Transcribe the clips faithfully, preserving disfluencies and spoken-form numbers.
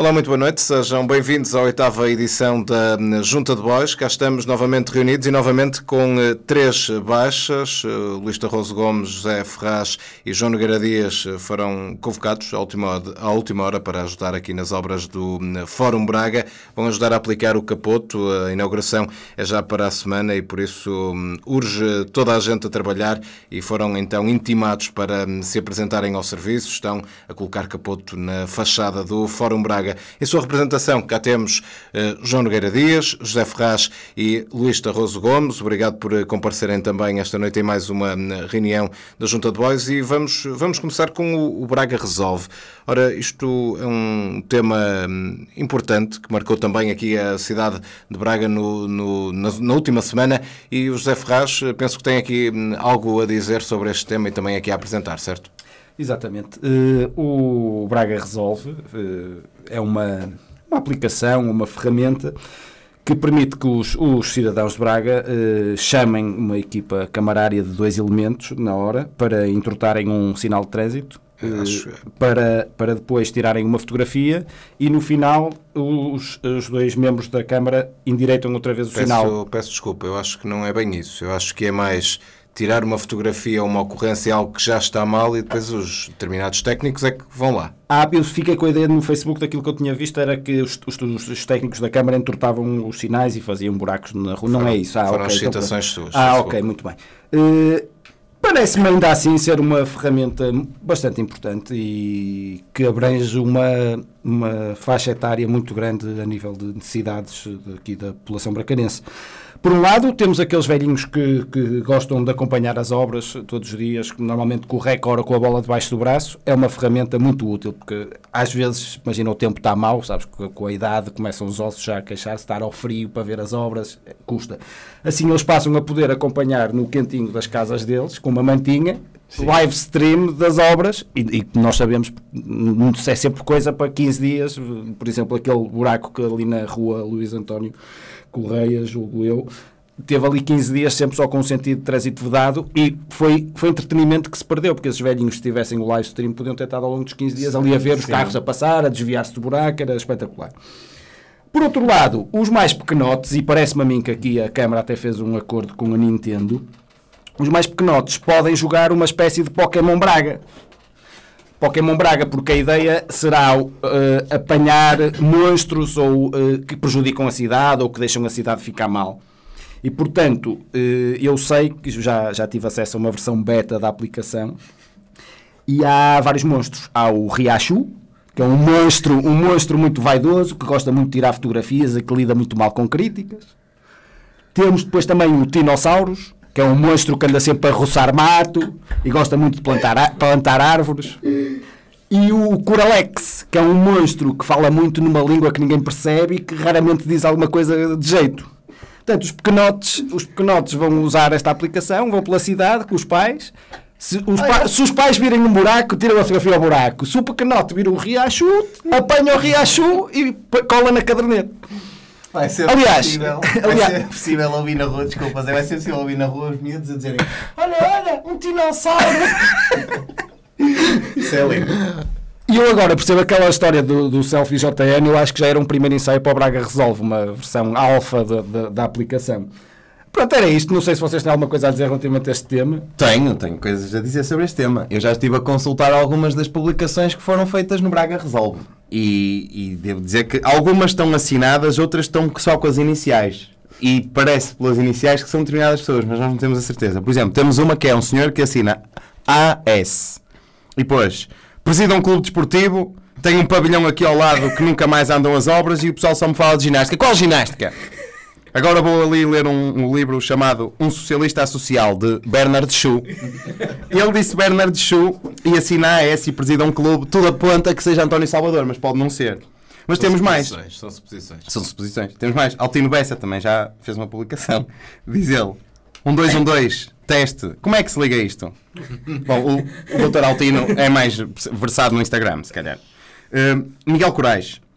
Olá, muito boa noite, sejam bem-vindos à oitava edição da Junta de Bois. Cá estamos novamente reunidos e novamente com uh, três baixas. Uh, Luís Tarroso Gomes, José Ferraz e João Nogueira Dias foram convocados à última, hora, à última hora para ajudar aqui nas obras do uh, Fórum Braga. Vão ajudar a aplicar o capoto. A inauguração é já para a semana e por isso um, urge toda a gente a trabalhar e foram então intimados para um, se apresentarem ao serviço. Estão a colocar capoto na fachada do Fórum Braga. Em sua representação, cá temos uh, João Nogueira Dias, José Ferraz e Luís Tarroso Gomes. Obrigado por comparecerem também esta noite em mais uma reunião da Junta de Bois e vamos, vamos começar com o, o Braga Resolve. Ora, isto é um tema um, importante que marcou também aqui a cidade de Braga no, no, na, na última semana e o José Ferraz, penso que tem aqui um, algo a dizer sobre este tema e também aqui a apresentar, certo? Exatamente. Uh, o Braga Resolve uh, é uma, uma aplicação, uma ferramenta que permite que os, os cidadãos de Braga uh, chamem uma equipa camarária de dois elementos na hora para entortarem um sinal de trânsito, uh, Acho... para, para depois tirarem uma fotografia e no final os, os dois membros da Câmara endireitam outra vez o peço, sinal. Peço desculpa, eu acho que não é bem isso. Eu acho que é mais tirar uma fotografia ou uma ocorrência, algo que já está mal e depois os determinados técnicos é que vão lá. Ah, eu fiquei com a ideia no Facebook daquilo que eu tinha visto, era que os, os, os técnicos da Câmara entortavam os sinais e faziam buracos na rua. Não foram, é isso. Ah, foram okay, citações então, suas. Ah, ok, Facebook. Muito bem. Uh, Parece-me ainda assim ser uma ferramenta bastante importante e que abrange uma, uma faixa etária muito grande a nível de necessidades aqui da população bracarense. Por um lado, temos aqueles velhinhos que, que gostam de acompanhar as obras todos os dias, normalmente com o recorde ou com a bola debaixo do braço. É uma ferramenta muito útil, porque às vezes, imagina, o tempo está mau, sabes, com a idade começam os ossos já a queixar-se, estar ao frio para ver as obras, custa. Assim eles passam a poder acompanhar no quentinho das casas deles, com uma mantinha, Sim. live stream das obras, e, e nós sabemos, é sempre coisa para quinze dias, por exemplo, aquele buraco que ali na rua Luís António Correia, julgo eu, teve ali quinze dias sempre só com um sentido de trânsito vedado e foi, foi entretenimento que se perdeu, porque esses velhinhos, se tivessem o live stream, podiam ter estado ao longo dos quinze dias ali a ver os Sim. carros a passar, a desviar-se do buraco, era espetacular. Por outro lado, os mais pequenotes, e parece-me a mim que aqui a Câmara até fez um acordo com a Nintendo, os mais pequenotes podem jogar uma espécie de Pokémon Braga. Pokémon Braga, porque a ideia será uh, apanhar monstros ou, uh, que prejudicam a cidade ou que deixam a cidade ficar mal. E, portanto, uh, eu sei que já, já tive acesso a uma versão beta da aplicação e há vários monstros. Há o Riachu, que é um monstro, um monstro muito vaidoso, que gosta muito de tirar fotografias e que lida muito mal com críticas. Temos depois também o Tinossauros, que é um monstro que anda sempre a roçar mato e gosta muito de plantar, plantar árvores. E o Coralex, que é um monstro que fala muito numa língua que ninguém percebe e que raramente diz alguma coisa de jeito. Portanto, os pequenotes, os pequenotes vão usar esta aplicação, vão pela cidade com os pais. Se os, pa- se os pais virem um buraco, tiram a fotografia ao buraco. Se o pequenote vir um riacho, apanha o riacho e cola na caderneta. Vai ser aliás, possível, vai aliás, ser possível ouvir na rua, desculpa, vai ser possível ouvir na rua os miúdos a dizerem olha, olha, um dinossauro. Isso é lindo. E eu agora percebo aquela história do, do Selfie J N, eu acho que já era um primeiro ensaio para o Braga Resolve, uma versão alfa da, da, da aplicação. Pronto, era isto. Não sei se vocês têm alguma coisa a dizer relativamente a este tema. Tenho, tenho coisas a dizer sobre este tema. Eu já estive a consultar algumas das publicações que foram feitas no Braga Resolve. E, e devo dizer que algumas estão assinadas, outras estão só com as iniciais. E parece pelas iniciais que são determinadas pessoas, mas nós não temos a certeza. Por exemplo, temos uma que é um senhor que assina A S. E depois, preside um clube desportivo, tem um pavilhão aqui ao lado que nunca mais andam as obras e o pessoal só me fala de ginástica. Qual ginástica? Agora vou ali ler um, um livro chamado Um Socialista Asocial, de Bernard Shaw. Ele disse Bernard Shaw e assina A S e presida um clube, tudo aponta que seja António Salvador, mas pode não ser. Mas são temos mais. São suposições. São suposições. Temos mais. Altino Bessa também já fez uma publicação. Diz ele. Um dois um dois, teste. Como é que se liga isto? Bom, o, o doutor Altino é mais versado no Instagram, se calhar. Uh, Miguel Corais.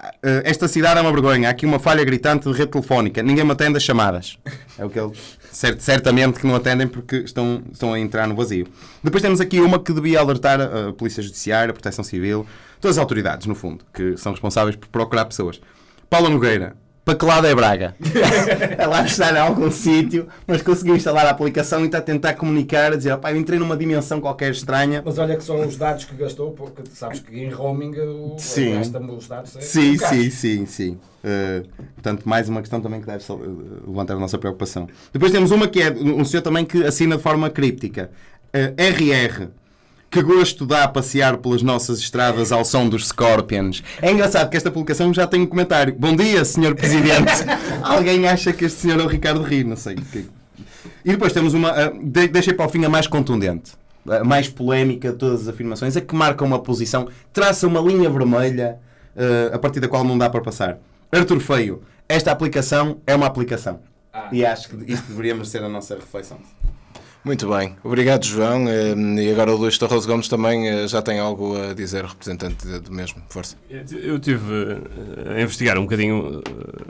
esta cidade é uma vergonha, há aqui uma falha gritante de rede telefónica, ninguém me atende as chamadas. É o que eles, cert, certamente que não atendem porque estão, estão a entrar no vazio. Depois temos aqui uma que devia alertar a Polícia Judiciária, a Proteção Civil, todas as autoridades, no fundo, que são responsáveis por procurar pessoas. Paula Nogueira, para que lado é Braga? Ela está em algum sítio, mas conseguiu instalar a aplicação e está a tentar comunicar, a dizer, pá, eu entrei numa dimensão qualquer estranha. Mas olha que são os dados que gastou, porque sabes que em roaming gasta-me os dados. É sim, sim, sim, sim. Uh, portanto, mais uma questão também que deve levantar a nossa preocupação. Depois temos uma que é um senhor também que assina de forma críptica. Uh, R R. Que gosto dá a passear pelas nossas estradas ao som dos Scorpions. É engraçado que esta publicação já tem um comentário. Bom dia, senhor Presidente. Alguém acha que este senhor é o Ricardo Rio, não sei. E depois temos uma... Uh, de, deixei para o fim a mais contundente. A mais polémica de todas as afirmações. A que marca uma posição, traça uma linha vermelha uh, a partir da qual não dá para passar. Artur Feio, esta aplicação é uma aplicação. Ah. E acho que isto deveríamos ser a nossa reflexão. Muito bem. Obrigado, João. E agora o Luís Torroso Gomes também já tem algo a dizer, representante do mesmo. Força. Eu estive a investigar um bocadinho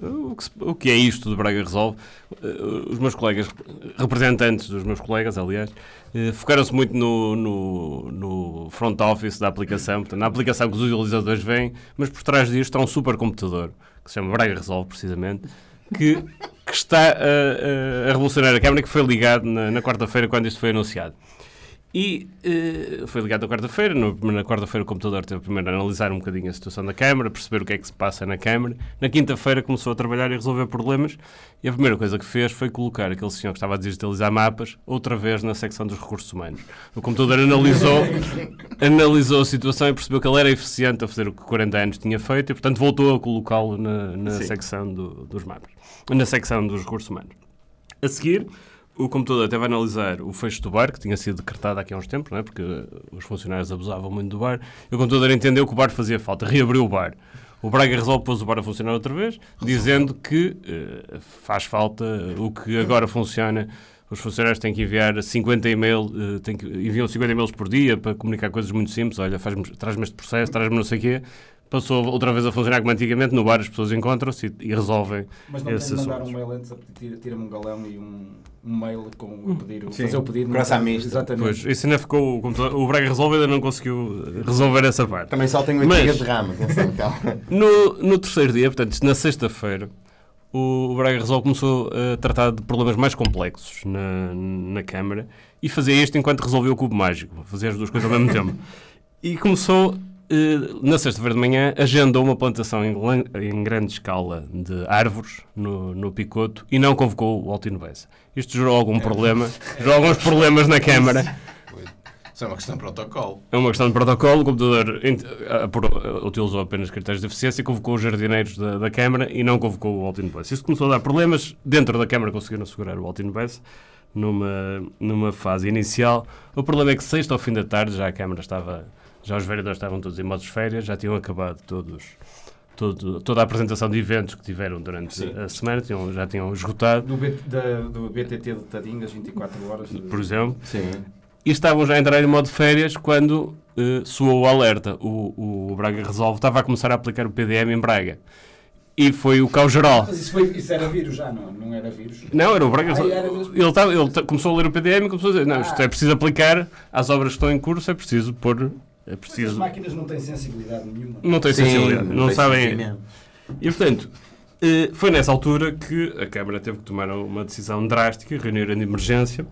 o que é isto do Braga Resolve. Os meus colegas, representantes dos meus colegas, aliás, focaram-se muito no, no, no front office da aplicação, portanto, na aplicação que os utilizadores veem, mas por trás disto está um supercomputador, que se chama Braga Resolve, precisamente, que, que está a, a, a revolucionar a Câmara, que foi ligado na, na quarta-feira, quando isto foi anunciado. E uh, foi ligado na quarta-feira. No, na quarta-feira o computador teve primeiro a analisar um bocadinho a situação da Câmara, perceber o que é que se passa na Câmara. Na quinta-feira começou a trabalhar e resolver problemas. E a primeira coisa que fez foi colocar aquele senhor que estava a digitalizar mapas outra vez na secção dos recursos humanos. O computador analisou, analisou a situação e percebeu que ele era eficiente a fazer o que quarenta anos tinha feito e, portanto, voltou a colocá-lo na, na secção do, dos mapas, na secção dos recursos humanos. A seguir, o computador teve a analisar o fecho do bar, que tinha sido decretado aqui há uns tempos, não é? Porque os funcionários abusavam muito do bar. E o computador entendeu que o bar fazia falta, reabriu o bar. O Braga Resolve pôs o bar a funcionar outra vez, dizendo que uh, faz falta o que agora funciona. Os funcionários têm que enviar cinquenta e-mails, uh, têm que, enviam cinquenta e-mails por dia para comunicar coisas muito simples. Olha, traz-me este processo, traz-me não sei o quê. Passou outra vez a funcionar como antigamente. No bar as pessoas encontram-se e, e resolvem. Mas não tem de mandar um mail antes a pedir, tira-me um galão e um, um mail com o pedir, fazer o pedido. Graças a mim. Exatamente. Pois, isso ainda ficou, o Braga Resolve ainda não conseguiu resolver essa parte. Também só tem oito gigas de RAM. No, no terceiro dia, portanto, na sexta-feira, o Braga Resolve começou a tratar de problemas mais complexos na, na Câmara e fazia isto enquanto resolvia o cubo mágico. Fazia as duas coisas ao mesmo tempo. E começou... na sexta-feira de manhã, agendou uma plantação em, em grande escala de árvores no, no Picoto e não convocou o Altino Bessa. Isto gerou algum problema, gerou alguns problemas na Câmara. Isso é uma questão de protocolo. É uma questão de protocolo. O computador utilizou apenas critérios de eficiência e convocou os jardineiros da, da Câmara e não convocou o Altino Bessa. Isso começou a dar problemas. Dentro da Câmara conseguiram segurar o Altino Bessa numa, numa fase inicial. O problema é que sexta ao fim da tarde já a Câmara estava... Já os vereadores estavam todos em modos de férias, já tinham acabado todos, todo, toda a apresentação de eventos que tiveram durante Sim. a semana, tinham, já tinham esgotado. Do, B, da, do B T T de Tadinho, das vinte e quatro horas. De... Por exemplo. Sim. E estavam já a entrar em modo de férias quando uh, soou o alerta. O, o Braga Resolve estava a começar a aplicar o P D M em Braga. E foi o caos geral. Mas isso, foi, isso era vírus já, não? Não era vírus? Não, era o Braga Resolve. Ah, ele, tava, ele começou a ler o P D M e começou a dizer, não, isto é preciso aplicar às obras que estão em curso, é preciso pôr... É preciso... As máquinas não têm sensibilidade nenhuma. Não têm Sim, sensibilidade, não, não sabem. E, portanto, foi nessa altura que a Câmara teve que tomar uma decisão drástica, reunir de emergência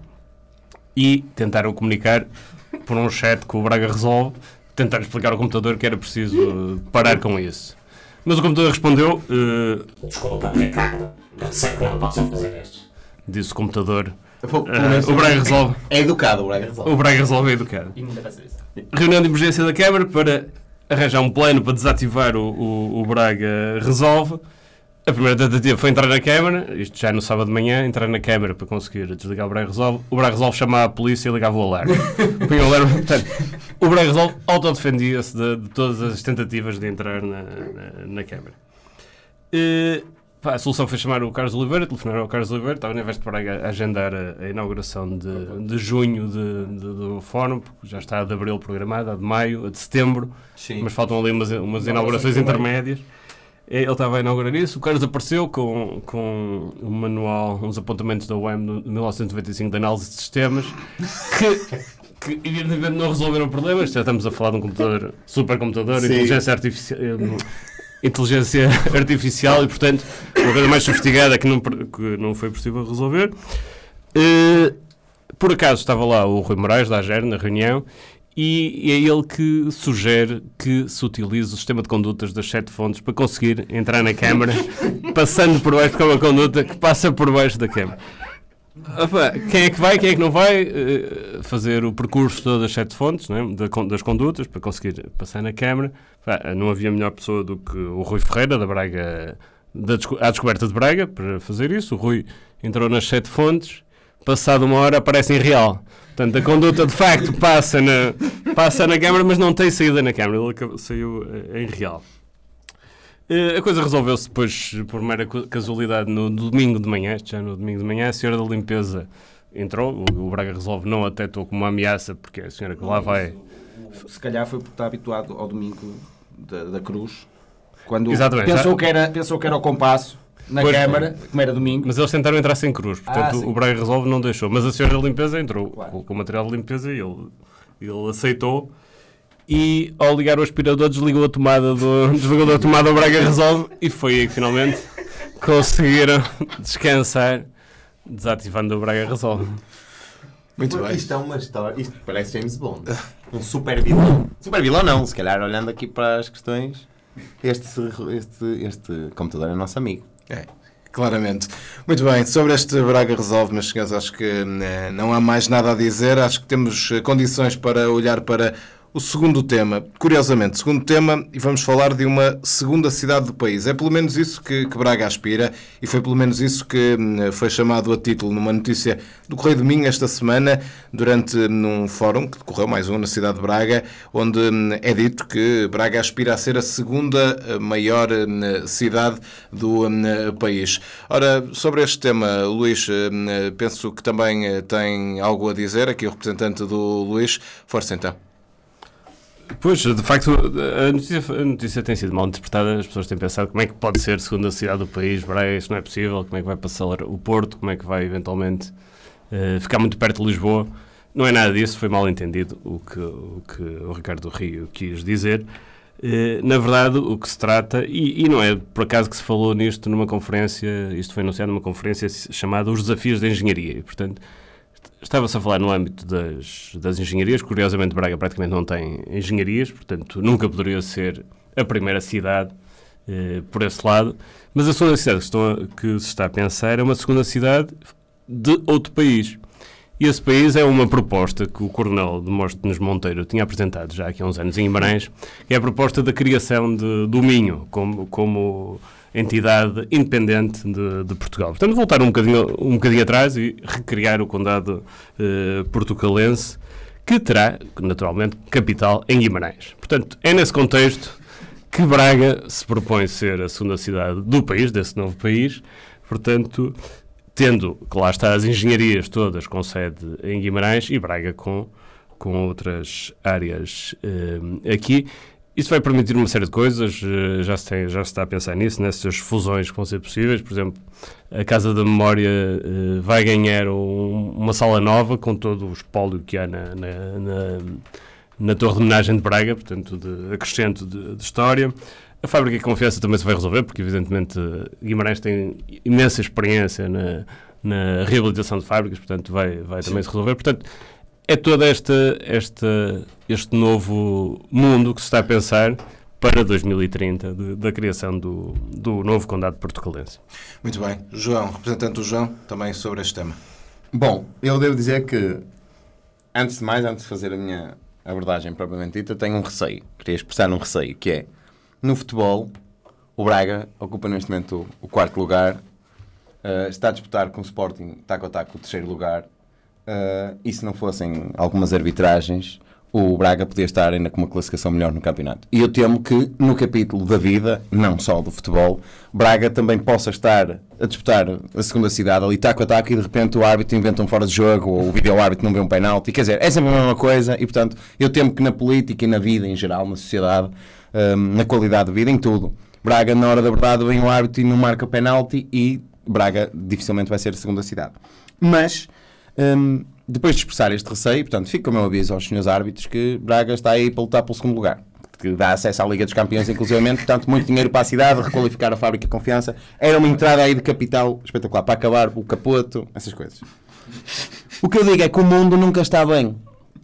e tentaram comunicar por um chat com o Braga Resolve, tentaram explicar ao computador que era preciso parar com isso. Mas o computador respondeu... Uh, Desculpa, sei que não posso fazer isto. Disse o computador... Uh, o Braga Resolve. É educado, o Braga Resolve. O Braga Resolve é educado. Reunião de emergência da Câmara para arranjar um plano para desativar o, o, o Braga Resolve. A primeira tentativa foi entrar na Câmara, isto já no sábado de manhã, entrar na Câmara para conseguir desligar o Braga Resolve. O Braga Resolve chamava a polícia e ligava o alarme. o, alarme portanto, o Braga Resolve autodefendia-se de, de todas as tentativas de entrar na, na, na Câmara. E, pá, a solução foi chamar o Carlos Oliveira, telefonar ao Carlos Oliveira, estava na Veste Braga a agendar a, a inauguração de, de junho de, de, do Fórum, porque já está a de abril programada, a de maio, a de setembro, Sim. mas faltam ali umas, umas inaugurações intermédias. Ele estava a inaugurar isso, o Carlos apareceu com, com um manual, uns apontamentos da U E M de mil novecentos e noventa e cinco de análise de sistemas, que, que evidentemente não resolveram problemas. Já estamos a falar de um computador, supercomputador, inteligência artificial, inteligência artificial e, portanto, uma coisa mais sofisticada que não, que não foi possível resolver. Uh, por acaso estava lá o Rui Moraes, da AGER, na reunião, e é ele que sugere que se utilize o sistema de condutas das sete fontes para conseguir entrar na câmara, passando por baixo, porque é uma conduta que passa por baixo da câmara. Opa, quem é que vai, quem é que não vai uh, fazer o percurso todo das sete fontes, né, das condutas, para conseguir passar na câmara? Bah, não havia melhor pessoa do que o Rui Ferreira, da Braga, da desco- à descoberta de Braga, para fazer isso. O Rui entrou nas sete fontes, passado uma hora aparece em real. Portanto, a conduta de facto passa na, passa na câmara, mas não tem saída na câmara, ele saiu uh, em real. Uh, a coisa resolveu-se depois, por mera casualidade, no domingo de manhã, já no domingo de manhã, a senhora da limpeza entrou, o, o Braga Resolve não a detectou como uma ameaça, porque a senhora que lá vai... Se calhar foi porque está habituado ao domingo da, da Cruz, quando Exatamente, pensou já... que, era, pensou que era o compasso na pois, câmara, como era domingo. Mas eles tentaram entrar sem cruz, portanto ah, o Braga Resolve não deixou, mas a senhora da limpeza entrou, claro, com, com o material de limpeza, e ele, ele aceitou. E ao ligar o aspirador desligou a tomada do, desligou a tomada do Braga Resolve, e foi aí que finalmente conseguiram descansar desativando o Braga Resolve. Muito bem. Isto é uma história, isto parece James Bond, um super vilão. Super vilão não, se calhar olhando aqui para as questões, este, este, este computador é nosso amigo. É, claramente. Muito bem, sobre este Braga Resolve, meus senhores, acho que né, não há mais nada a dizer, acho que temos condições para olhar para o segundo tema. Curiosamente, segundo tema, e vamos falar de uma segunda cidade do país. É pelo menos isso que, que Braga aspira, e foi pelo menos isso que foi chamado a título numa notícia do Correio do Minho esta semana, durante um fórum que decorreu, mais um, na cidade de Braga, onde é dito que Braga aspira a ser a segunda maior cidade do país. Ora, sobre este tema, Luís, penso que também tem algo a dizer, aqui o representante do Luís. Força então. Pois, de facto, a notícia, a notícia tem sido mal interpretada. As pessoas têm pensado como é que pode ser a segunda cidade do país, Braga, isso não é possível, como é que vai passar o Porto, como é que vai eventualmente uh, ficar muito perto de Lisboa. Não é nada disso, foi mal entendido o que o, que o Ricardo Rio quis dizer. Uh, na verdade, o que se trata, e, e não é por acaso que se falou nisto numa conferência, isto foi anunciado numa conferência chamada Os Desafios da Engenharia, e portanto estava-se a falar no âmbito das, das engenharias. Curiosamente, Braga praticamente não tem engenharias, portanto, nunca poderia ser a primeira cidade eh, por esse lado. Mas a segunda cidade que, estou a, que se está a pensar é uma segunda cidade de outro país. E esse país é uma proposta que o Coronel Demóstenes Monteiro tinha apresentado já aqui há uns anos em Guimarães, que é a proposta da criação de, do Minho como... como entidade independente de, de Portugal. Portanto, voltar um bocadinho, um bocadinho atrás e recriar o condado eh, portucalense, que terá, naturalmente, capital em Guimarães. Portanto, é nesse contexto que Braga se propõe ser a segunda cidade do país, desse novo país, portanto, tendo, que lá está, as engenharias todas com sede em Guimarães e Braga com, com outras áreas eh, aqui. Isso vai permitir uma série de coisas, já se, tem, já se está a pensar nisso, nessas fusões que vão ser possíveis. Por exemplo, a Casa da Memória uh, vai ganhar um, uma sala nova com todo o espólio que há na, na, na, na Torre de Homenagem de Braga, portanto, de acrescento de, de história. A Fábrica de Confiança também se vai resolver, porque evidentemente Guimarães tem imensa experiência na, na reabilitação de fábricas, portanto vai, vai também se resolver. Portanto, é todo esta, esta, este novo mundo que se está a pensar para dois mil e trinta, de, da criação do, do novo condado portucalense. Muito bem. João, representante do João, também sobre este tema. Bom, eu devo dizer que, antes de mais, antes de fazer a minha abordagem propriamente dita, tenho um receio. Queria expressar um receio, que é, no futebol, o Braga ocupa neste momento o, o quarto lugar, uh, está a disputar com o Sporting, taco a taco, o terceiro lugar. Uh, e se não fossem algumas arbitragens, o Braga podia estar ainda com uma classificação melhor no campeonato. E eu temo que no capítulo da vida, não só do futebol, Braga também possa estar a disputar a segunda cidade ali taco a taco, e de repente o árbitro inventa um fora de jogo, ou o vídeo-árbitro não vê um penalti. Quer dizer, é sempre a mesma coisa, e portanto eu temo que na política e na vida em geral, na sociedade, um, na qualidade de vida, em tudo, Braga, na hora da verdade, vem o árbitro e não marca penalti e Braga dificilmente vai ser a segunda cidade. Mas, hum, depois de expressar este receio, portanto, fica o meu aviso aos senhores árbitros que Braga está aí para lutar pelo segundo lugar, que dá acesso à Liga dos Campeões, inclusivamente, portanto, muito dinheiro para a cidade, requalificar a fábrica de confiança. Era uma entrada aí de capital espetacular, para acabar o capoto, essas coisas. O que eu digo é que o mundo nunca está bem.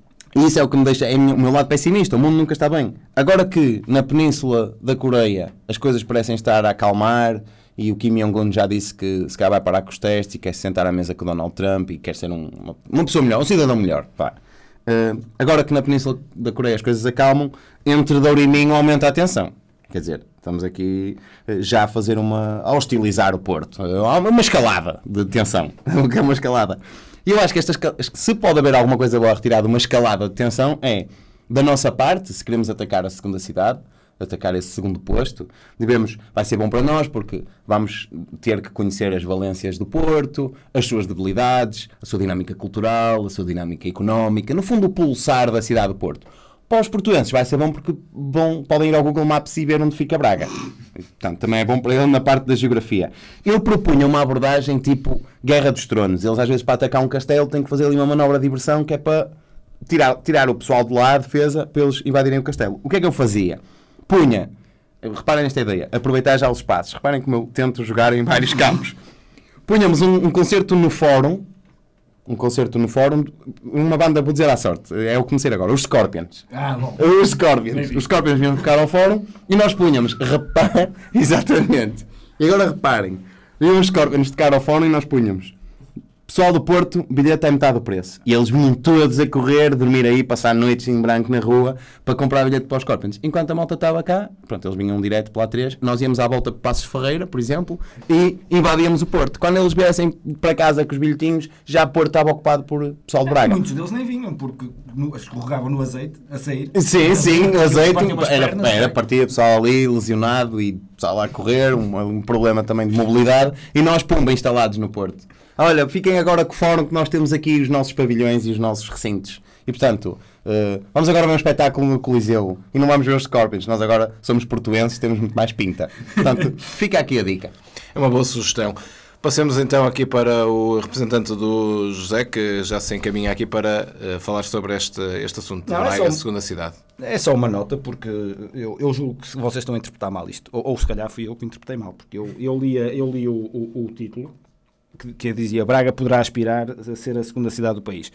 E isso é o que me deixa, é o meu lado pessimista, o mundo nunca está bem. Agora que na Península da Coreia as coisas parecem estar a acalmar e o Kim Jong-un já disse que se calhar vai parar com os testes e quer se sentar à mesa com o Donald Trump e quer ser um, uma, uma pessoa melhor, um cidadão melhor. Pá. Uh, agora que na Península da Coreia as coisas acalmam, entre Douro e Minho aumenta a tensão. Quer dizer, estamos aqui uh, já a fazer uma... a hostilizar o Porto. Uh, uma escalada de tensão. O que é uma escalada? E eu acho que esta escal... se pode haver alguma coisa boa a retirar de uma escalada de tensão é, da nossa parte, se queremos atacar a segunda cidade, atacar esse segundo posto, devemos, vai ser bom para nós porque vamos ter que conhecer as valências do Porto, as suas debilidades, a sua dinâmica cultural, a sua dinâmica económica, no fundo o pulsar da cidade do Porto. Para os portuenses vai ser bom porque bom, podem ir ao Google Maps e ver onde fica Braga. Portanto, também é bom para ele na parte da geografia. Eu propunha uma abordagem tipo Guerra dos Tronos. Eles às vezes para atacar um castelo têm que fazer ali uma manobra de diversão que é para tirar, tirar o pessoal de lá, a defesa, para eles invadirem o castelo. O que é que eu fazia? Punha, reparem nesta ideia, aproveitar já os espaços. Reparem como eu tento jogar em vários campos. Punhamos um, um concerto no fórum, um concerto no fórum, uma banda, vou dizer à sorte, é o que comecei agora, os Scorpions. Ah, bom. Os Scorpions. Os Scorpions vinham tocar ao fórum e nós punhamos, repare, exatamente. E agora reparem, vinham os Scorpions tocar ao fórum e nós punhamos. Pessoal do Porto, bilhete é metade do preço. E eles vinham todos a correr, dormir aí, passar noites em branco na rua para comprar bilhete para os Scorpions. Enquanto a malta estava cá, pronto, eles vinham direto pela A três, nós íamos à volta para Passos Ferreira, por exemplo, e invadíamos o Porto. Quando eles viessem para casa com os bilhetinhos, já o Porto estava ocupado por pessoal de Braga. Muitos deles nem vinham, porque no, escorregavam no azeite a sair. Sim, sim, o azeite era, pernas, era partia, pessoal ali lesionado e pessoal lá a correr, um, um problema também de mobilidade, e nós, pumba, instalados no Porto. Olha, fiquem agora com o fórum que nós temos aqui os nossos pavilhões e os nossos recintos. E portanto, uh, vamos agora ver um espetáculo no Coliseu e não vamos ver os Scorpions. Nós agora somos portuenses e temos muito mais pinta. Portanto, fica aqui a dica. É uma boa sugestão. Passemos então aqui para o representante do José, que já se encaminha aqui para uh, falar sobre este, este assunto. Não, Braga, é só um... segunda cidade. É só uma nota, porque eu, eu julgo que vocês estão a interpretar mal isto. Ou, ou se calhar fui eu que interpretei mal, porque eu, eu li, eu li o, o, o título, que, que dizia Braga poderá aspirar a ser a segunda cidade do país.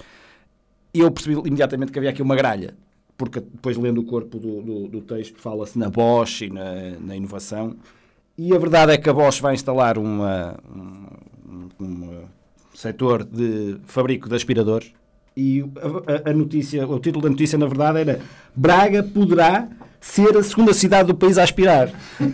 E eu percebi imediatamente que havia aqui uma gralha, porque depois lendo o corpo do, do, do texto fala-se na Bosch e na, na inovação, e a verdade é que a Bosch vai instalar uma, um, um setor de fabrico de aspiradores, e a, a notícia, o título da notícia na verdade era Braga poderá ser a segunda cidade do país a aspirar.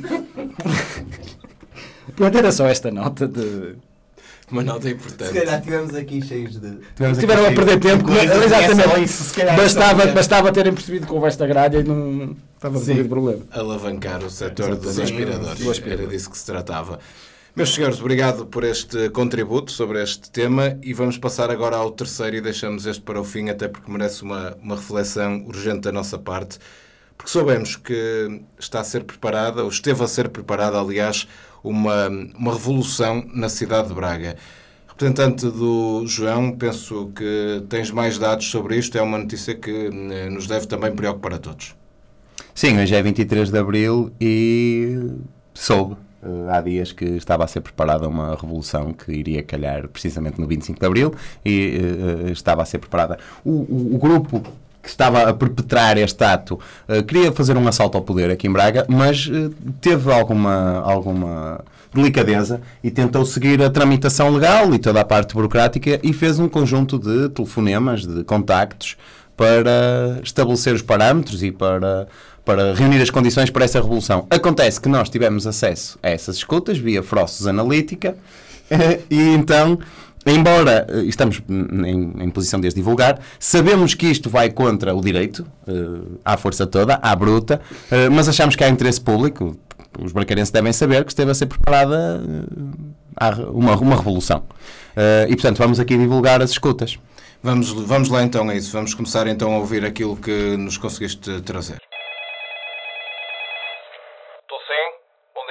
Pronto, era só esta nota de... Uma nota importante. Se calhar tivemos aqui cheios de... Tiveram a perder tempo, de coisas, exatamente. isso, se calhar, bastava, só- bastava terem percebido que houve esta gralha e não estava resolvido o problema. Alavancar o setor dos Exatamente. aspiradores. Do aspirador. Era disso que se tratava. Meus senhores, obrigado por este contributo sobre este tema e vamos passar agora ao terceiro e deixamos este para o fim, até porque merece uma, uma reflexão urgente da nossa parte, porque soubemos que está a ser preparada, ou esteve a ser preparada, aliás, uma, uma revolução na cidade de Braga. Representante do João, penso que tens mais dados sobre isto, é uma notícia que eh, nos deve também preocupar a todos. Sim, hoje é vinte e três de Abril e soube uh, há dias que estava a ser preparada uma revolução que iria calhar precisamente no vinte e cinco de Abril e uh, estava a ser preparada. O, o, o grupo que estava a perpetrar este ato uh, queria fazer um assalto ao poder aqui em Braga, mas uh, teve alguma, alguma delicadeza e tentou seguir a tramitação legal e toda a parte burocrática e fez um conjunto de telefonemas, de contactos para estabelecer os parâmetros e para, para reunir as condições para essa revolução. Acontece que nós tivemos acesso a essas escutas via Frostos Analítica e então, embora estamos em, em posição de as divulgar, sabemos que isto vai contra o direito, uh, à força toda, à bruta, uh, mas achamos que há interesse público. Os bracarenses devem saber que esteve a ser preparada uh, uma, uma revolução. Uh, e, portanto, vamos aqui divulgar as escutas. Vamos, vamos lá então a isso. Vamos começar então a ouvir aquilo que nos conseguiste trazer. Estou sim? Bom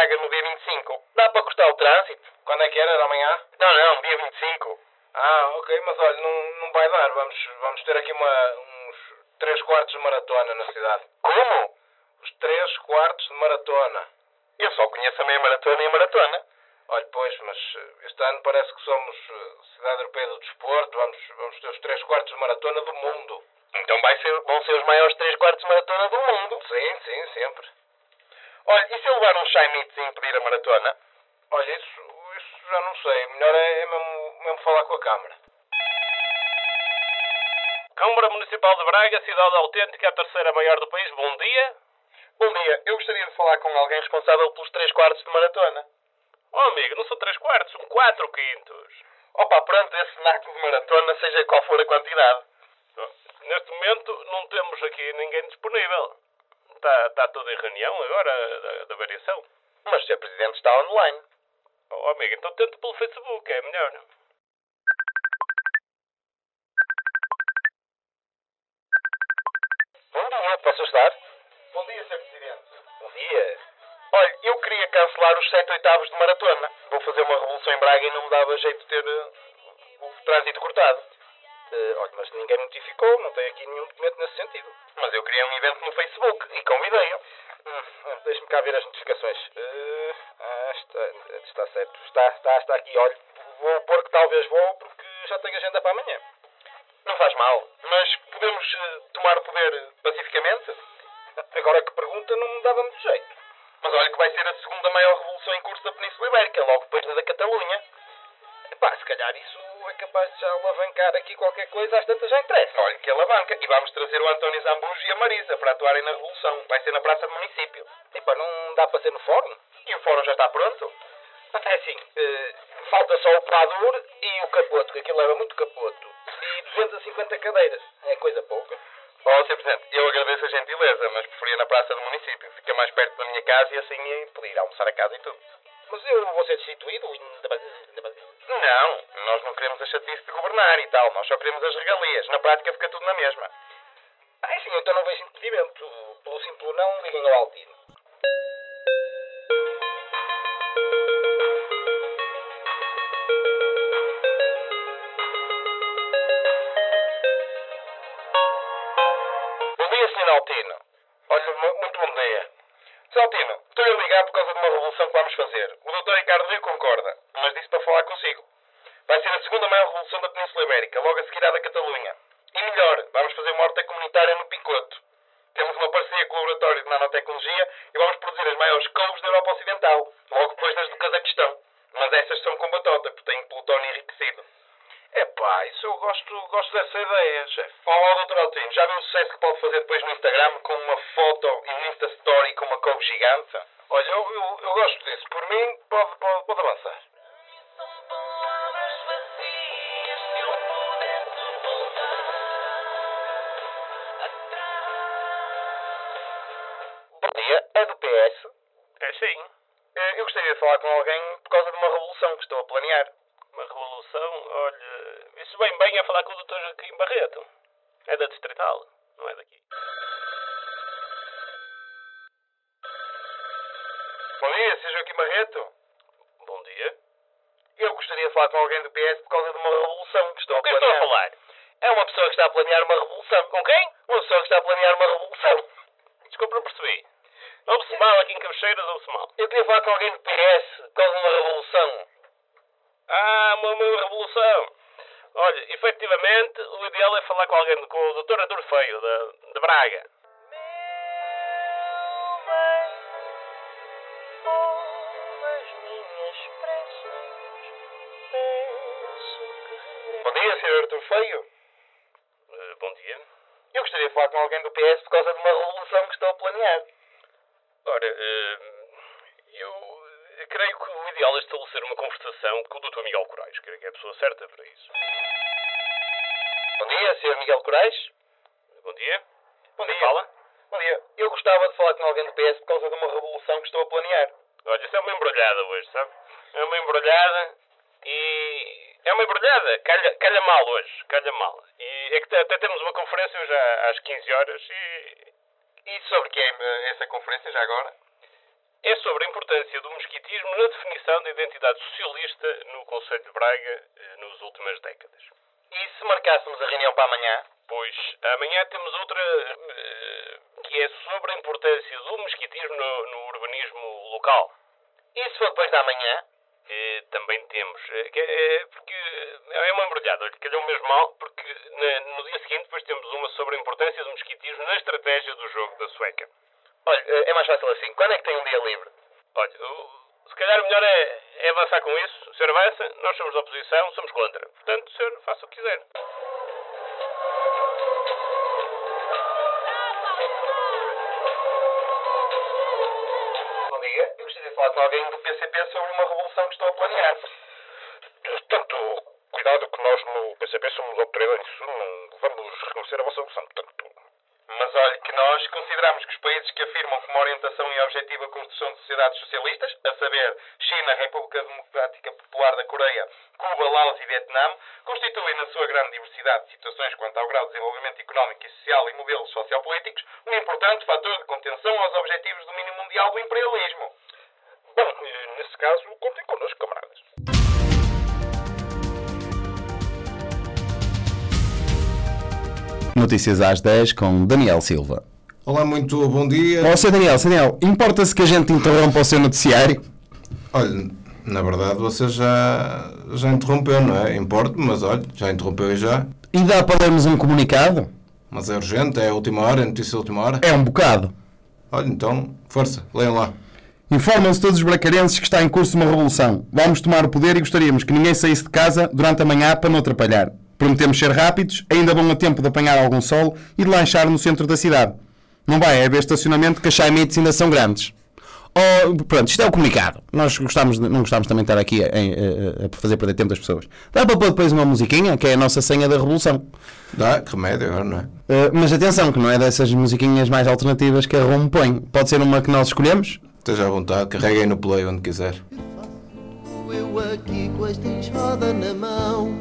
Braga no dia vinte e cinco. Dá para cortar o trânsito? Quando é que era? Era amanhã? Não, não, dia vinte e cinco. Ah, ok, mas olha, não, não vai dar. Vamos, vamos ter aqui uma, uns três quartos de maratona na cidade. Como? Os três quartos de maratona. Eu só conheço a meia maratona e a maratona. Olha, pois, mas este ano parece que somos Cidade Europeia do Desporto. Vamos, vamos ter os três quartos de maratona do mundo. Então vai ser, vão ser os maiores três quartos de maratona do mundo. Sim, sim, sempre. Olha, e se eu levar um chaimite e impedir a maratona? Olha, isso, isso já não sei. Melhor é, é mesmo, mesmo falar com a Câmara. Câmara Municipal de Braga, cidade autêntica, a terceira maior do país. Bom dia. Bom dia, eu gostaria de falar com alguém responsável pelos três quartos de maratona. Oh, amigo, não são três quartos, são quatro quintos. Opa, pronto, esse naco de maratona, seja qual for a quantidade. Neste momento não temos aqui ninguém disponível. Está, está tudo em reunião agora, da, da variação. Mas o senhor Presidente está online. Oh, amigo, então tente pelo Facebook, é melhor. Bom dia, posso ajudar? Bom dia, senhor Presidente. Bom dia. Olha, eu queria cancelar os sete oitavos de maratona. Vou fazer uma revolução em Braga e não me dava jeito de ter uh, o trânsito cortado. Uh, olha, mas ninguém notificou, não tem aqui nenhum documento nesse sentido. Mas eu criei um evento no Facebook e convidei-o. Hum, Deixa-me cá ver as notificações. Uh, ah, está, está certo. Está, está, está aqui, olha. Vou pôr que talvez vou porque já tenho agenda para amanhã. Não faz mal, mas podemos uh, tomar o poder pacificamente? Agora que pergunta não me dava muito jeito. Mas olha que vai ser a segunda maior revolução em curso da Península Ibérica, logo depois da da Catalunha. Epá, se calhar isso é capaz de já alavancar aqui qualquer coisa, às tantas já interessa. Olha que alavanca. E vamos trazer o António Zambujo e a Marisa para atuarem na revolução. Vai ser na Praça do Município. Epá, não dá para ser no fórum? E o fórum já está pronto? É assim, uh, falta só o pladur e o capoto, que aquilo leva muito capoto. E duzentas e cinquenta cadeiras. É coisa pouca. Oh, senhor Presidente, eu agradeço a gentileza, mas preferia na Praça do Município. Fica mais perto da minha casa e assim ia poder ir almoçar a casa e tudo. Mas eu vou ser destituído? Não, nós não queremos a chatice de governar e tal. Nós só queremos as regalias. Na prática fica tudo na mesma. Ah, sim, então não vejo impedimento. Pelo simples não, liguem ao Altino. Bom dia, senhor Altino. Olha, muito bom dia. senhor Altino, estou a ligar por causa de uma revolução que vamos fazer. O doutor Ricardo Rio concorda, mas disse para falar consigo. Vai ser a segunda maior revolução da Península Ibérica, logo a seguir à da Catalunha. E melhor, vamos fazer uma horta comunitária no Picoto. Temos uma parceria com o Laboratório de Nanotecnologia e vamos produzir as maiores couves da Europa Ocidental, logo depois das do Cazaquistão. Mas essas são com batota, porque têm plutônio enriquecido. Epá, isso eu gosto, gosto dessa ideia, chefe. Oh, doutor Altino, já viu o sucesso que pode fazer depois no Instagram com uma foto e um Insta Story com uma couve gigante? Olha, eu, eu, eu gosto disso. Por mim, pode, pode, pode avançar. Bom dia, é do P S? É sim. Eu gostaria de falar com alguém por causa de uma revolução que estou a planear. Uma revolução, olha, isso vem bem a falar com o doutor Joaquim Barreto. É da Distrital, não é daqui. Bom dia, senhor Joaquim Barreto. Bom dia. Eu gostaria de falar com alguém do P S por causa de uma revolução que estou a Com quem planear. estou a falar? É uma pessoa que está a planear uma revolução. Com quem? Uma pessoa que está a planear uma revolução. Desculpa, não percebi. Ouve-se mal aqui em Cabecheiras, ouve-se mal. Eu queria falar com alguém do P S por causa de uma revolução. Ah, uma, uma revolução. Olha, efetivamente, o ideal é falar com alguém, com o doutor Artur Feio, de, de Braga. Bom dia, senhor Artur Feio. Uh, bom dia. Eu gostaria de falar com alguém do P S por causa de uma revolução que estou a planear. Ora, uh, eu creio que o ideal é estabelecer uma conversação com o doutor Miguel Corais. Creio que é a pessoa certa para isso. Bom dia, senhor Miguel Corais. Bom dia. Bom Quem dia. fala? Bom dia. Eu gostava de falar com alguém do P S por causa de uma revolução que estou a planear. Olha, isso é uma embrulhada hoje, sabe? É uma embrulhada e... É uma embrulhada. Calha, calha mal hoje. Calha mal. E é que até temos uma conferência hoje às quinze horas e... E sobre que é essa conferência já agora? é sobre a importância do mosquitismo na definição da identidade socialista no concelho de Braga nas últimas décadas. E se marcássemos a reunião para amanhã? Pois, amanhã temos outra que é sobre a importância do mosquitismo no, no urbanismo local. E se for depois da manhã? Eh, também temos. Eh, é, porque é uma embrulhada. Olha, calhou mesmo mal, porque na, no dia seguinte depois temos uma sobre a importância do mosquitismo na estratégia do jogo da Sueca. Olha, é mais fácil assim. Quando é que tem um dia livre? Olha, se calhar o melhor é, é avançar com isso. O senhor avança, nós somos da oposição, somos contra. Portanto, o senhor faça o que quiser. Eu gostaria de falar com alguém do P C P sobre uma revolução que estou a planear. Tanto cuidado que nós no P C P somos autoridades nisso, não vamos reconhecer a vossa opção. Tanto. Mas olhe que nós consideramos que os países que afirmam como orientação e objetivo a construção de sociedades socialistas, a saber, China, República Democrática Popular da Coreia, Cuba, Laos e Vietnã, constituem na sua grande diversidade de situações quanto ao grau de desenvolvimento económico e social e modelos sociopolíticos um importante fator de contenção aos objetivos do domínio mundial do imperialismo. Bom, nesse caso, contem connosco, camaradas. Notícias às dez com Daniel Silva. Olá, muito bom dia. Ó, Sr. Daniel, Sr. Daniel, importa-se que a gente interrompa o seu noticiário? Olha, na verdade você já, já interrompeu, não é? Importa, mas olha, já interrompeu e já. E dá para lermos um comunicado? Mas é urgente, é a última hora, é notícia da última hora. É um bocado. Olha, então, força, leiam lá. Informam-se todos os bracarenses que está em curso uma revolução. Vamos tomar o poder e gostaríamos que ninguém saísse de casa durante a manhã para não atrapalhar. Prometemos ser rápidos, ainda vão a tempo de apanhar algum sol e de lanchar no centro da cidade. Não vai haver estacionamento que as chaimites ainda são grandes. Oh, pronto, isto é o comunicado. Nós gostamos de, não gostamos também de estar aqui a, a, a fazer perder tempo das pessoas. Dá para pôr depois uma musiquinha, que é a nossa senha da revolução. Dá, que remédio agora, não é? Uh, mas atenção, que não é dessas musiquinhas mais alternativas que a Rumo põe. Pode ser uma que nós escolhemos? Esteja à vontade, carreguem no play onde quiser. Eu aqui com esta enxada na mão.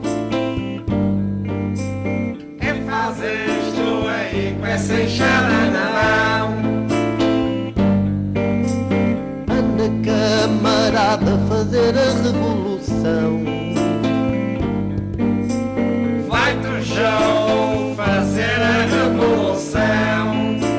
Quem faz isto aí com essa enxada na mão? Anda camarada a fazer a revolução. Vai do show fazer a revolução.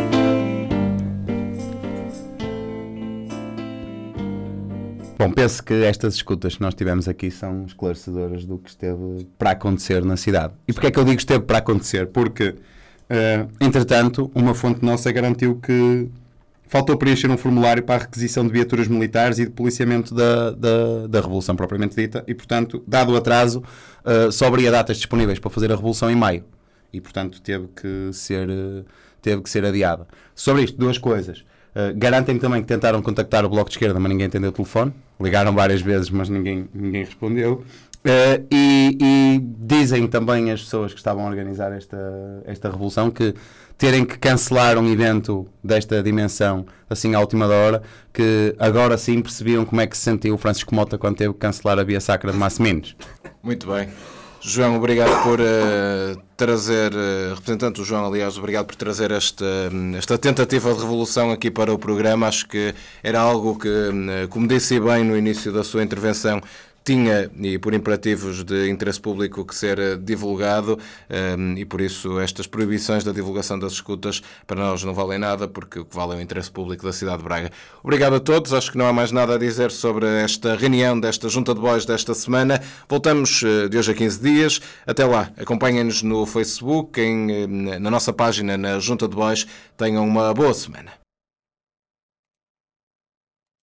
Bom, penso que estas escutas que nós tivemos aqui são esclarecedoras do que esteve para acontecer na cidade. E porquê é que eu digo esteve para acontecer? Porque, uh, entretanto, uma fonte nossa garantiu que faltou preencher um formulário para a requisição de viaturas militares e de policiamento da, da, da Revolução propriamente dita e, portanto, dado o atraso, uh, só haveria datas disponíveis para fazer a Revolução em maio. E, portanto, teve que ser, uh, teve que ser adiada. Sobre isto, duas coisas. Uh, garantem-me também que tentaram contactar o Bloco de Esquerda, mas ninguém atendeu o telefone. Ligaram várias vezes, mas ninguém, ninguém respondeu. Uh, e, e dizem também as pessoas que estavam a organizar esta, esta revolução que terem que cancelar um evento desta dimensão assim à última hora, que agora sim percebiam como é que se sentiu o Francisco Mota quando teve que cancelar a Via Sacra de Masseminos. Muito bem. João, obrigado por uh, trazer, uh, representante do João, aliás, obrigado por trazer esta, esta tentativa de revolução aqui para o programa. Acho que era algo que, uh, como disse bem no início da sua intervenção, tinha, e por imperativos de interesse público, que ser divulgado, um, e por isso estas proibições da divulgação das escutas para nós não valem nada, porque o que vale é o interesse público da cidade de Braga. Obrigado a todos, acho que não há mais nada a dizer sobre esta reunião desta Junta de Bois desta semana. Voltamos de hoje a quinze dias. Até lá, acompanhem-nos no Facebook, em, na nossa página na Junta de Bois. Tenham uma boa semana.